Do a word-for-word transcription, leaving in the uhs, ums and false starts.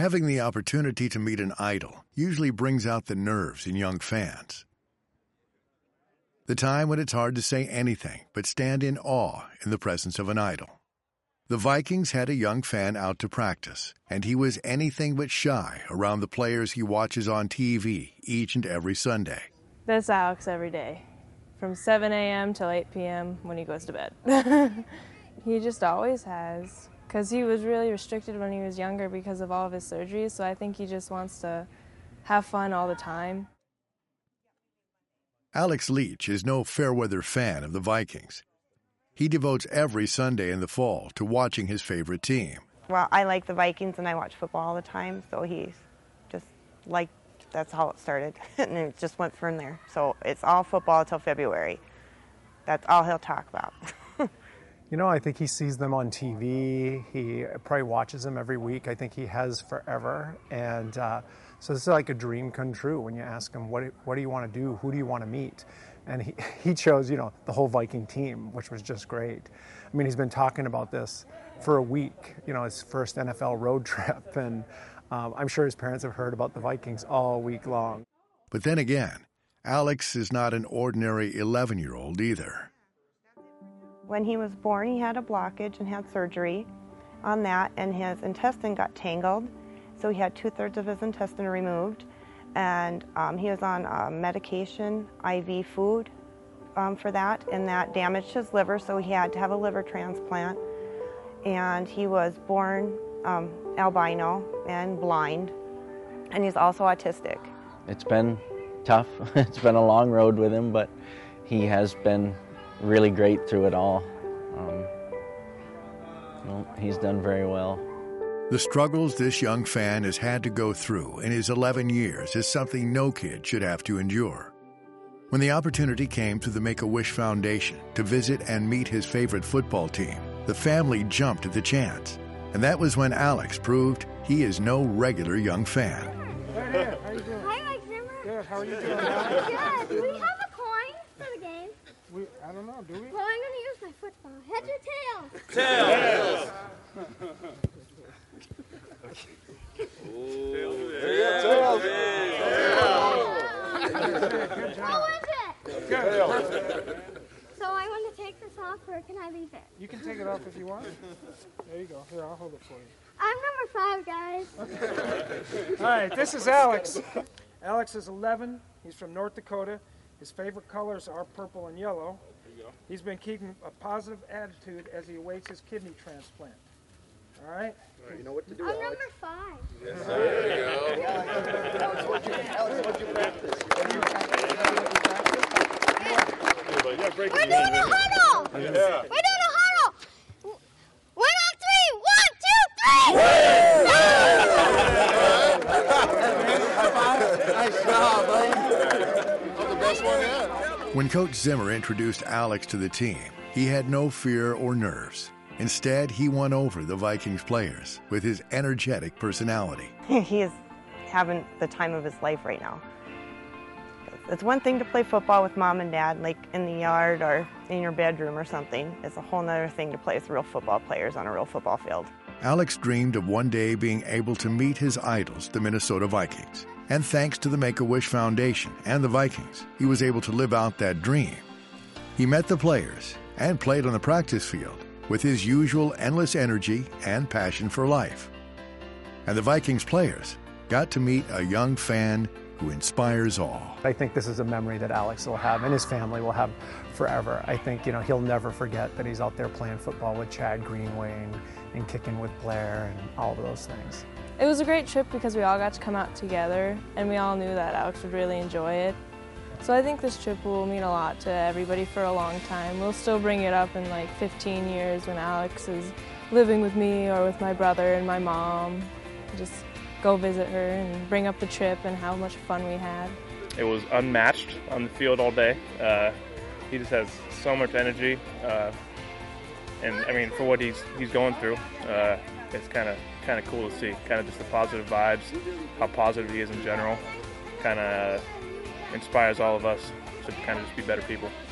Having the opportunity to meet an idol usually brings out the nerves in young fans. The time when it's hard to say anything but stand in awe in the presence of an idol. The Vikings had a young fan out to practice, and he was anything but shy around the players he watches on T V each and every Sunday. That's Alex every day, from seven a m till eight p m when he goes to bed. He just always has, because he was really restricted when he was younger because of all of his surgeries, so I think he just wants to have fun all the time. Alex Leach is no fair-weather fan of the Vikings. He devotes every Sunday in the fall to watching his favorite team. Well, I like the Vikings and I watch football all the time, so he's just like, that's how it started, and it just went from there. So it's all football until February. That's all he'll talk about. You know, I think he sees them on T V. He probably watches them every week. I think he has forever. And uh, so this is like a dream come true when you ask him, what, what do you want to do? Who do you want to meet? And he, he chose, you know, the whole Viking team, which was just great. I mean, he's been talking about this for a week, you know, his first N F L road trip. And um, I'm sure his parents have heard about the Vikings all week long. But then again, Alex is not an ordinary eleven-year-old either. When he was born, he had a blockage and had surgery on that, and his intestine got tangled, so he had two-thirds of his intestine removed, and um, he was on uh, medication, I V food um, for that, and that damaged his liver, so he had to have a liver transplant, and he was born um, albino and blind, and he's also autistic. It's been tough. It's been a long road with him, but he has been really great through it all. Um, well, he's done very well. The struggles this young fan has had to go through in his eleven years is something no kid should have to endure. When the opportunity came through the Make-A-Wish Foundation to visit and meet his favorite football team, the family jumped at the chance. And that was when Alex proved he is no regular young fan. Right here. How you doing? Hi, Mike Zimmer. Good. How are you doing? Good. Do we have a coin for the game? We, I don't know, do we? Well, I'm going to use my football. Heads or tails? Tails! There you go, tails! Good job. How is it? Good. So I want to take this off, or can I leave it? You can take it off if you want. There you go. Here, I'll hold it for you. I'm number five, guys. Okay. All right, this is Alex. Alex is eleven. He's from North Dakota. His favorite colors are purple and yellow. He's been keeping a positive attitude as he awaits his kidney transplant. All right? All right, you know what to do, I'm Alex. number five. Yes, sir. There you go. Alex, what'd you, Alex, what'd you practice? What you practice? We're doing a huddle! Yeah. We're doing a huddle! One on three! One, two, three! Nice job, buddy. That was the best one yet. When Coach Zimmer introduced Alex to the team, he had no fear or nerves. Instead, he won over the Vikings players with his energetic personality. He is having the time of his life right now. It's one thing to play football with mom and dad, like in the yard or in your bedroom or something. It's a whole other thing to play with real football players on a real football field. Alex dreamed of one day being able to meet his idols, the Minnesota Vikings. And thanks to the Make-A-Wish Foundation and the Vikings, he was able to live out that dream. He met the players and played on the practice field with his usual endless energy and passion for life. And the Vikings players got to meet a young fan who inspires all. I think this is a memory that Alex will have and his family will have forever. I think, you know, he'll never forget that he's out there playing football with Chad Greenway and, and kicking with Blair and all of those things. It was a great trip because we all got to come out together, and we all knew that Alex would really enjoy it. So I think this trip will mean a lot to everybody for a long time. We'll still bring it up in like fifteen years when Alex is living with me or with my brother and my mom. Just go visit her and bring up the trip and how much fun we had. It was unmatched on the field all day. Uh, he just has so much energy, uh, and I mean, for what he's he's going through, uh, it's kind of kind of cool to see. Kind of just the positive vibes, how positive he is in general. Kind of inspires all of us to kind of just be better people.